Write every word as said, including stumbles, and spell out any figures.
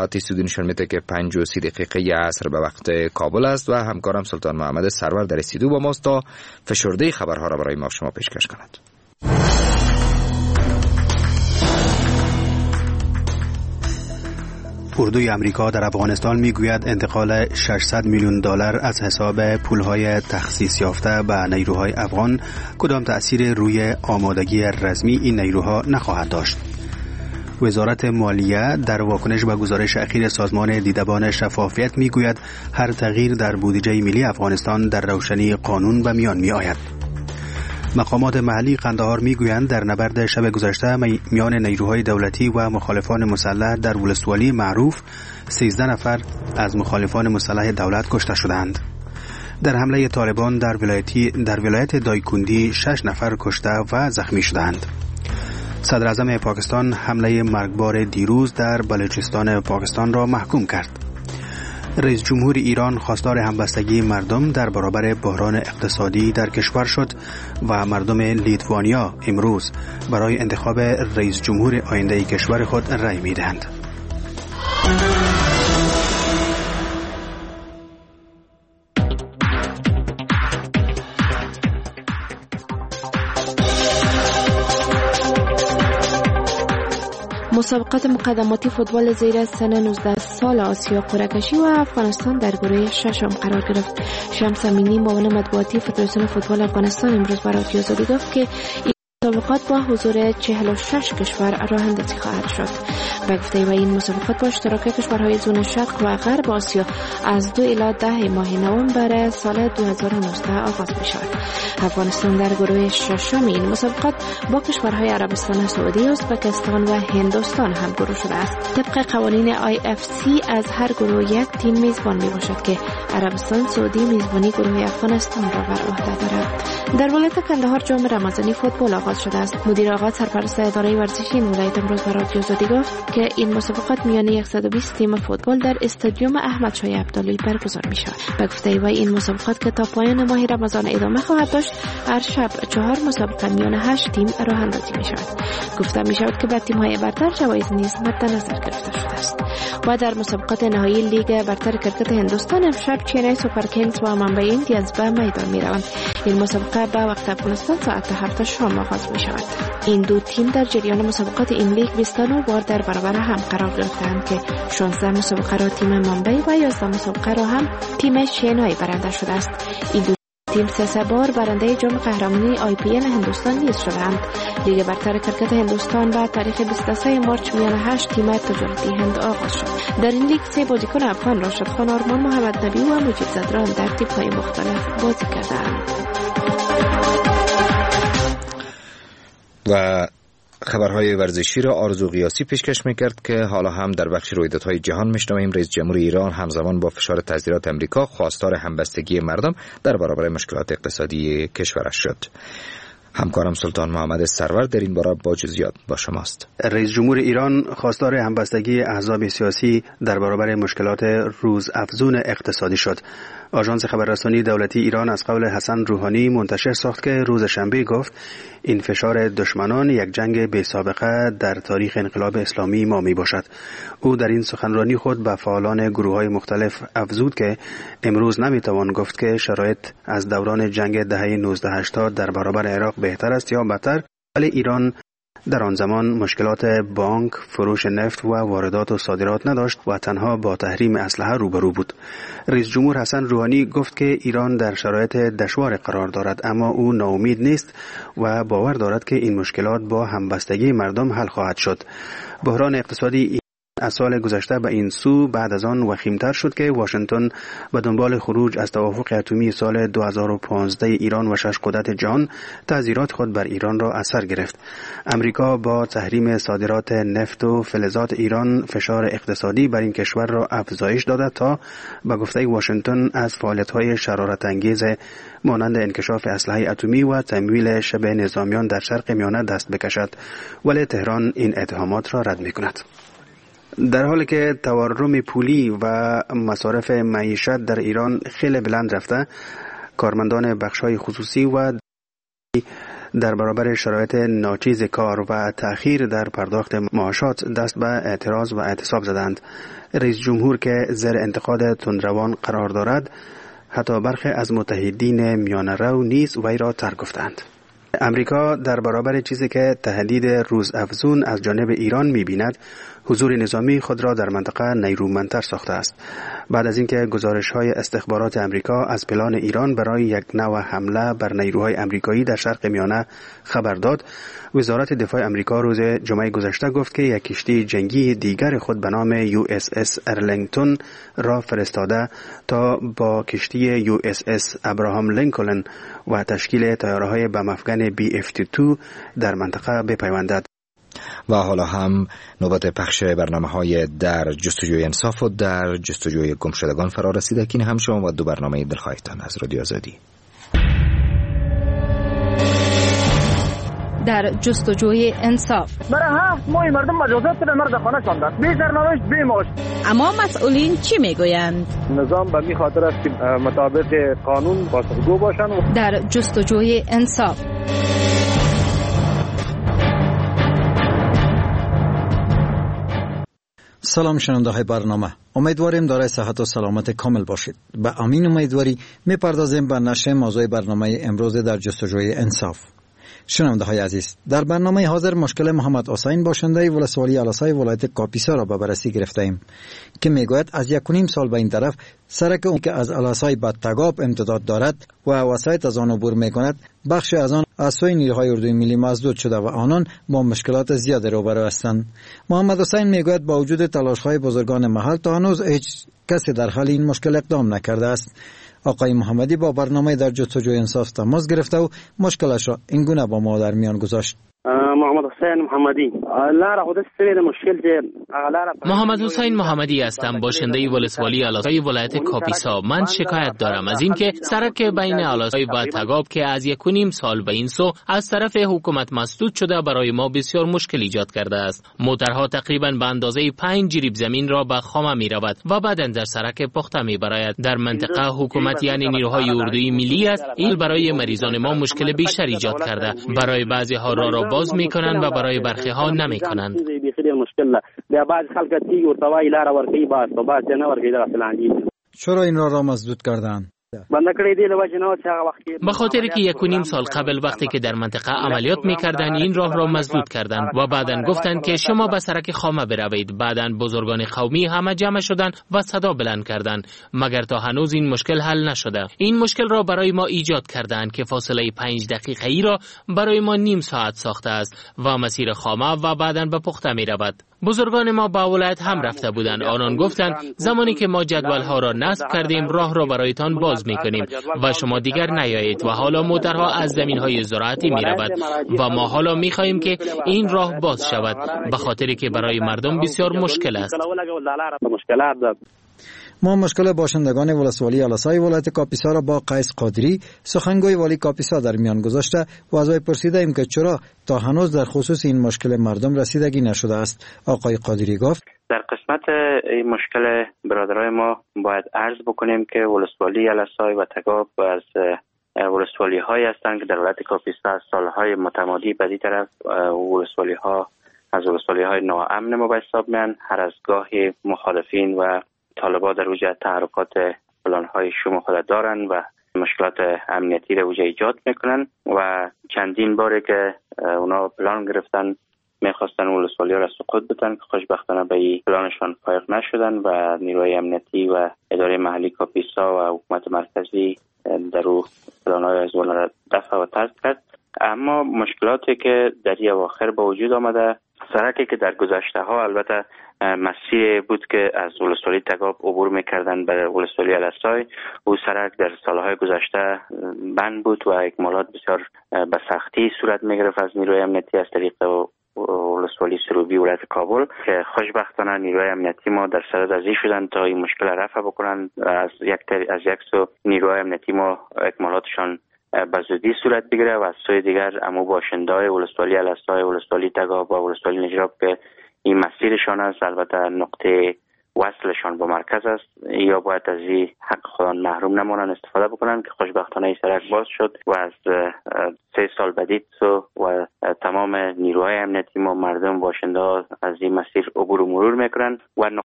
ساعت استودیو نشان میده که پنج و سی دقیقه عصر به وقت کابل است و همکارم سلطان محمد سرور در استودیو با ماست تا فشرده خبرها را برای ما شما پیشکش کند. اردوی امریکا در افغانستان میگوید انتقال ششصد میلیون دلار از حساب پولهای تخصیص یافته به نیروهای افغان کدام تأثیر روی آمادگی رزمی این نیروها نخواهد داشت. وزارت مالیه در واکنش به گزارش اخیر سازمان دیدبان شفافیت میگوید هر تغییر در بودجه ملی افغانستان در روشنی قانون به میان می آید. مقامات محلی قندهار میگویند در نبرد شب گذشته میان نیروهای دولتی و مخالفان مسلح در ولسوالی معروف سیزده نفر از مخالفان مسلح دولت کشته شدند. در حمله طالبان در ولایتی در ولایت دایکندی شش نفر کشته و زخمی شدند. صدر اعظم پاکستان حمله مرگبار دیروز در بلوچستان پاکستان را محکوم کرد. رئیس جمهور ایران خواستار همبستگی مردم در برابر بحران اقتصادی در کشور شد و مردم لیتوانیا امروز برای انتخاب رئیس جمهور آینده کشور خود رأی می‌دهند. مسابقات مقدماتی فوتبال زیر سن نوزده سال آسیا قرعه کشی و افغانستان در گروه ششم قرار گرفت. شمس امینی معاون مطبوعاتی فدراسیون فوتبال افغانستان امروز برای رادیو آزادی گفت که این مسابقات با حضور چهل و شش کشور راه اندازی خواهد شد. به گفته او این مسابقات با اشتراک کشورهای زون شرق و غرب آسیا از دو الی ده ماه نوامبر سال دو هزار و نوزده آغاز می شود. افغانستان در گروه ششم این مسابقات با کشورهای عربستان سعودی، ازبکستان و هندوستان هم گروه شده است. طبق قوانین آی اف سی از هر گروه یک تیم میزبان می باشد که عربستان سعودی میزبانی گروه افغانستان را بر عهده دارد. در ولایت کندهار جام رمضانی فوتبال آغاز شده است. مدیر آغاز سرپرست اداره ورزشی این ولایت امروز برای رادیو آزادی گفت که این مسابقات میان صد و بیست تیم فوتبال در استادیوم احمد شاه ابدالی برگزار می شود. به گفته وی این مسابقات که تا پایان ماه رمضان ادامه خواهد داشت هر شب چهار مسابقه میان هشت تیم راه اندازی می شود. گفته می شود که به تیم های برتر جوایز نیز مد نظر گرفته شده است. و در مسابقات نهایی لیگ برتر کرکت هندوستان امشب چنای سوپر کینگز و منبع ایندیانز به میدان می روند. این مسابقه به وقت افغانستان ساعت هفت شام آغاز می شود. این دو تیم در جریان مسابقات این لیگ بیست و نه بار در برابر هم قرار گرفتند که شانزده مسابقه را تیم منبع و یازده مسابقه را هم تیم چنای برنده شده است. این دو تیم سه سه بار برنده جام قهرمانی آی پی ال هندوستان نیز شدند. لیگ برتر کرکت هندوستان با تاریخ بیست و سه مارچ میان هشت تیم تجارتی هند آغاز شد. در این لیگ سه بازیکن افغان راشد خان، آرمان محمد نبی و مجید زدران در تیم‌های مختلف بازی کردند. و خبرهای ورزشی را آرزو قیاسی پیشکش میکرد که حالا هم در بخش رویدادهای جهان میشنویم. رئیس جمهور ایران همزمان با فشار تعزیرات امریکا خواستار همبستگی مردم در برابر مشکلات اقتصادی کشورش شد. همکارم سلطان محمد سرور در این باره با جزئیات با شماست. رئیس جمهور ایران خواستار همبستگی احزاب سیاسی در برابر مشکلات روزافزون اقتصادی شد. آژانس خبررسانی دولتی ایران از قول حسن روحانی منتشر ساخت که روز شنبه گفت این فشار دشمنان یک جنگ بی سابقه در تاریخ انقلاب اسلامی ما می باشد. او در این سخنرانی خود به فعالان گروه‌های مختلف افزود که امروز نمی توان گفت که شرایط از دوران جنگ دهه نوزده هشتاد در برابر عراق بهتر است یا بدتر، ولی ایران در آن زمان مشکلات بانک، فروش نفت و واردات و صادرات نداشت و تنها با تحریم اسلحه روبرو بود. رئیس جمهور حسن روحانی گفت که ایران در شرایط دشوار قرار دارد، اما او ناامید نیست و باور دارد که این مشکلات با همبستگی مردم حل خواهد شد. بحران اقتصادی از سال گذشته به این سو بعد از آن وخیمتر شد که واشنگتن به دنبال خروج از توافق اتمی سال دو هزار و پانزده ایران و شش قدرت جهان تعزیرات خود بر ایران را از سر گرفت. امریکا با تحریم صادرات نفت و فلزات ایران فشار اقتصادی بر این کشور را افزایش داده تا به گفته واشنگتن از فعالیت‌های شرارت‌انگیز مانند انکشاف اسلحه اتمی و تمویل شبه نظامیان در شرق میانه دست بکشد، ولی تهران این اتهامات را رد می‌کند. در حالی که تورم پولی و مصارف معیشت در ایران خیلی بلند رفته، کارمندان بخش‌های خصوصی و در برابر شرایط ناچیز کار و تأخیر در پرداخت معاشات دست به اعتراض و اعتصاب زدند. رئیس جمهور که زیر انتقاد تندروان قرار دارد، حتی برخی از متحدین میانه رو نیز وی را ترک گفتند. امریکا در برابر چیزی که تهدید روزافزون از جانب ایران می‌بیند، حضور نظامی خود را در منطقه نیرومندتر ساخته است. بعد از اینکه گزارش‌های استخبارات امریکا از پلان ایران برای یک نوع حمله بر نیروهای امریکایی در شرق میانه خبر داد، وزارت دفاع امریکا روز جمعه گذشته گفت که یک کشتی جنگی دیگر خود به نام یو اس اس ارلینگتون را فرستاده تا با کشتی یو اس اس ابراهام لینکلن و تشکیل طیاره‌های بم افغان بی اف دو در منطقه بپیوندد. و حالا هم نوبت پخش برنامه‌های در جستجوی انصاف و در جستجوی گمشدگان فرا رسیده که این هم شما و دو برنامه دلخواهتان از رادیو آزادی. در جستجوی انصاف برای هفت ماه مردم مجازات به مرد خانه شاندند، بی سرنوشت بی معاش. اما مسئولین چی میگویند؟ نظام به می خاطر است که مطابق قانون پاسخگو باشند. در جستجوی انصاف سلام شنونده های برنامه، امیدواریم دارای صحت و سلامت کامل باشید. به امین امیدواری میپردازیم به نشر موضوع برنامه امروز در جستجوی انصاف. شنونده های عزیز، در برنامه حاضر مشکل محمد حسین باشنده ولسوالی الاسای ولایت کاپیسا را به بررسی گرفته ایم که میگوید از یک و نیم سال به این طرف سرک اون که از الاسای به تگاب امتداد دارد و وسایط از آن عبور میکند، بخش از آن از سوی نیروهای اردوی ملی مسدود شده و آنان با مشکلات زیاد روبرو هستند. محمد حسین میگوید با وجود تلاش‌های بزرگان محل تا هنوز هیچ کسی در حل این مشکل اقدام نکرده است. آقای محمدی با برنامه در جستجوی انصاف تماس گرفته و مشکلش را این گونه با ما در میان گذاشت. محمد حسین محمدی محمد حسین محمدی هستم، باشنده ولسوالی الاسای ولایت کاپیسا. من شکایت دارم از اینکه سرک بین الاسای و تگاب که از یک و نیم سال به این سو از طرف حکومت مسدود شده برای ما بسیار مشکل ایجاد کرده است. موترها تقریبا به اندازه پنج جریب زمین را به خامه می رود و بعدا در سرک پخته می براید. در منطقه حکومت یعنی نیروهای اردوی ملی است، این برای مریضان ما مشکل بیشتر ایجاد کرده. برای بعضی ها را را باز میکنند و برای برخی ها نمیکنند. چرا این را را مسدود کردند؟ به خاطر که یک و نیم سال قبل وقتی که در منطقه عملیات میکردن این راه را مسدود کردند و بعداً گفتند که شما به سرک خامه بروید. بعداً بزرگان قومی همه جمع شدند و صدا بلند کردند، مگر تا هنوز این مشکل حل نشده. این مشکل را برای ما ایجاد کردند که فاصله پنج دقیقه ای را برای ما نیم ساعت ساخته است و مسیر خامه و بعداً به پخته میرود. بزرگان ما با ولایت هم رفته بودند. آنان گفتند زمانی که ما جدول ها را نصب کردیم راه را برایتان باز میکنیم و شما دیگر نیایید و حالا موترها از زمین های زراعتی می رود و ما حالا می خواهیم که این راه باز شود، به خاطر که برای مردم بسیار مشکل است. ما مشکل باشندگان ولسوالی الاسای ولایت کاپیسا را با قیس قادری، سخنگوی والی کاپیسا، در میان گذاشته و از وی پرسیده ایم که چرا تا هنوز در خصوص این مشکل مردم رسیدگی نشده است. آقای قادری گفت در قسمت این مشکل برادرای ما باید عرض بکنیم که ولسوالی الاسای و تگاب از ولسوالی هایی هستند که در ولایت کاپیسا سالهای متمادی بدی طرف ولسوالی ها از ولسوالی های ناامن ما به حساب میان. هر از گاهی مخالفین و طالبا در وجه تحرکات پلان‌های شوم خود دارند و مشکلات امنیتی در وجه ایجاد میکنن و چندین باره که اونا پلان گرفتن میخواستن ولسوالی ها را سقوط بدن که خوشبختانه به این پلانشان فائق نشدن و نیروهای امنیتی و اداره محلی کاپیسا و حکومت مرکزی در او پلان‌های از اونا را دفع و طرد کرد. اما مشکلاتی که در این اواخر با وجود آمده، سرکی که در گذشته ها البته مسیر بود که از ولسوالی تگاب عبور میکردن به ولسوالی الاسای، او سرک در سالهای گذشته بند بود و اکمالات بسیار به سختی صورت میگرفت از نیروی امنیتی از طریق ولسوالی سروبی ولایت کابل که خوشبختانه نیروی امنیتی ما در صدد ازی شدن تا این مشکل رفع بکنن. از یک از یک سو نیروی امنیتی ما اکمالاتشان به زودی صورت بگیره و از سوی دیگر امو باشنده‌های ولسوالی الاسای، ولسوالی تگاب و ولسوالی نجراب که این مسیرشان است، البته نقطه وصلشان به مرکز است یا باید از این حق خودان محروم نمانند استفاده بکنند که خوشبختانه این سرک باز شد و از سه سال بدید و تمام نیروهای امنیتی ما مردم باشنده از این مسیر عبور و مرور میکنند و